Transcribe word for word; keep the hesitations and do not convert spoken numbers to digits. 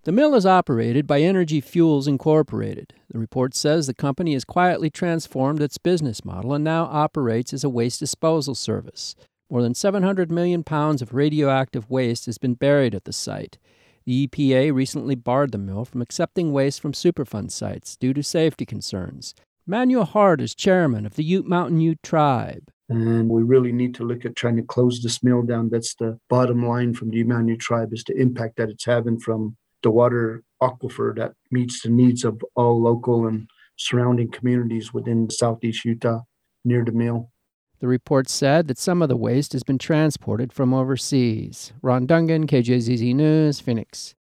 The mill is operated by Energy Fuels Incorporated. The report says the company has quietly transformed its business model and now operates as a waste disposal service. More than seven hundred million pounds of radioactive waste has been buried at the site. The E P A recently barred the mill from accepting waste from Superfund sites due to safety concerns. Manuel Hart is chairman of the Ute Mountain Ute Tribe. And we really need to look at trying to close this mill down. That's the bottom line from the Ute Mountain Ute Tribe, is the impact that it's having from the water aquifer that meets the needs of all local and surrounding communities within southeast Utah near the mill. The report said that some of the waste has been transported from overseas. Ron Dungan, K J Z Z News, Phoenix.